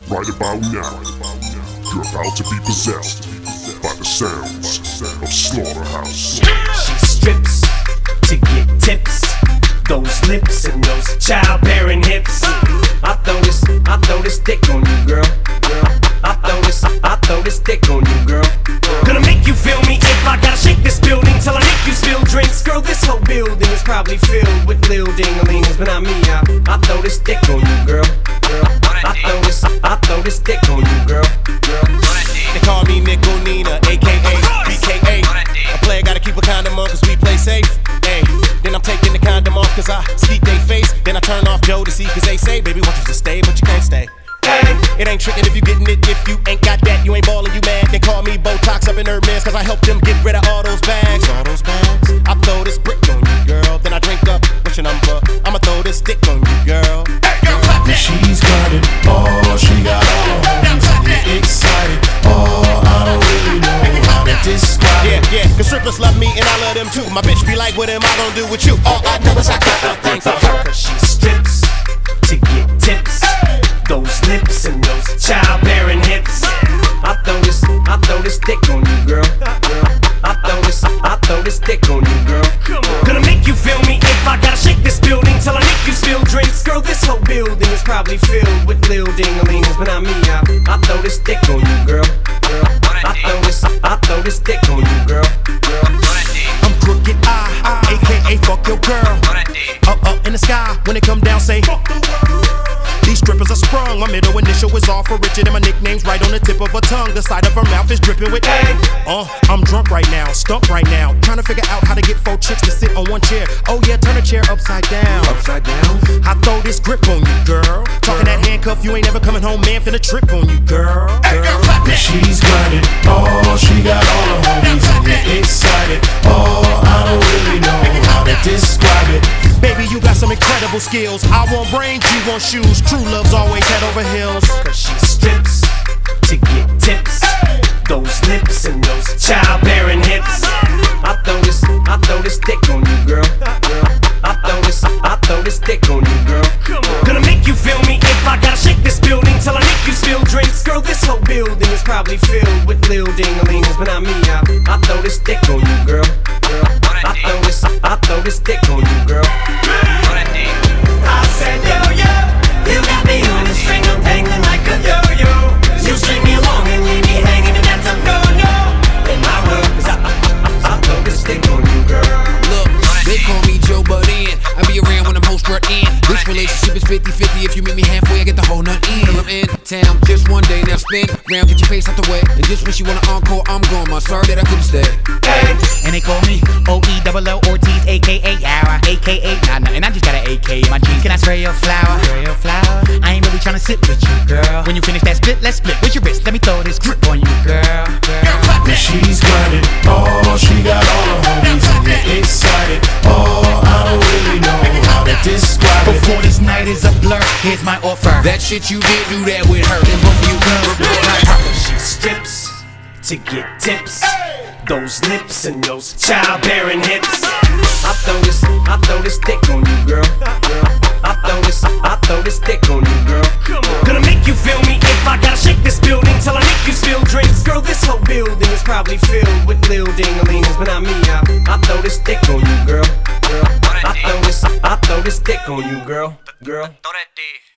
Right about now, you're about to be possessed by the sounds of Slaughterhouse. She strips to get tips, those lips and those childbearing hips. I throw this dick on you, girl. I throw this dick on you, girl. Gonna make you feel me if I gotta shake this building till I make you spill drinks. Girl, this whole building is probably filled with lil ding-a-lings, but not me. I throw this dick on you, girl. I throw this dick on you, girl. They call me Nickel Nina, aka BKA. A player gotta keep a condom on cause we play safe. Ay. Then I'm taking the condom off cause I skeet they face. Then I turn off Joe to see cause they say, baby, want you to stay, but you can't stay. It ain't trickin' if you gettin' it. If you ain't got that, you ain't ballin', you mad. They call me Botox up in Hermes cause I helped them get rid of all those bags. I throw this brick on you, girl. Then I drink up, what's your number? I'ma throw this dick on you, girl. She's got it, oh, she got all her homies get excited. Oh, I don't really know how to describe it. Yeah, cause strippers love me and I love them too. My bitch be like, what am I gonna do with you? All I know is I got a thing for her. Cause she strips to get tips, those lips and those childbearing hips. I throw this dick on you, girl. I throw this dick on you, girl. Gonna make you feel me if I gotta shake this building till I make you spill drinks. Girl, this whole building is probably filled with lil ding-a-lings, but not me. I throw this dick on you, girl. I throw this dick on you, girl. I'm crooked eye, aka fuck your girl. Up in the sky, when it come down, say fuck the world. These strippers are sprung, my middle initial is all for Richard and my nickname's right on the tip of her tongue. The side of her mouth is dripping with I'm drunk right now, stumped right now, trying to figure out how to get 4 chicks to sit on one chair. Oh yeah, turn a chair upside down. I throw this grip on you, girl. Talking that handcuff, you ain't never coming home, man, finna trip on you, girl. She's got it, oh, she got all her homies get excited. Oh, I don't really know how to describe it. Baby, you got some incredible skills. I want brains, you want shoes. True love's always head over heels. Cause she strips to get tips, those lips and those childbearing hips. I throw this dick on you, girl. I throw this dick on you, girl. Gonna make you feel me if I gotta shake this building till I make you spill drinks. Girl, this whole building is probably filled with lil ding-a-lings, but not me. I throw this dick on you, girl. I throw this dick on you, girl. I said, yo, you got me on the string, I'm dangling like a yo-yo. You string me along and leave me hanging, and that's a no-no. In my world, cause I throw this dick on you, girl. Look, they call me Joe Budden. I be around when I'm whole strut in. This relationship is 50-50. If you meet me halfway, I get the whole nut in. Till I'm in town just one day. Now spin round, get your face out the way. And just when she wanna encore, I'm gone. My sorry that I couldn't stay. And they call me O-E-double-L Ortiz, a.k.a. Yawa, a.k.a. Nah, nothing, I just got an AK in my jeans. Can I spray your flower? I ain't really tryna sit with you, girl. When you finish that split, let's split with your wrist. Let me throw this grip on you, girl. She's got it, oh, she got all her homies get excited. Oh, I don't really know how to describe it. Before this night is a blur, here's my offer. That shit you did, do that with her. Then both of you She strips to get tips, those lips and those childbearing hips. I throw this dick on you, girl. I throw this dick on you, girl. Gonna make you feel me if I gotta shake this building till I make you spill drinks. Girl, this whole building is probably filled with lil ding-a-lings, but not me. I throw this dick on you, girl. I throw this dick on you, girl.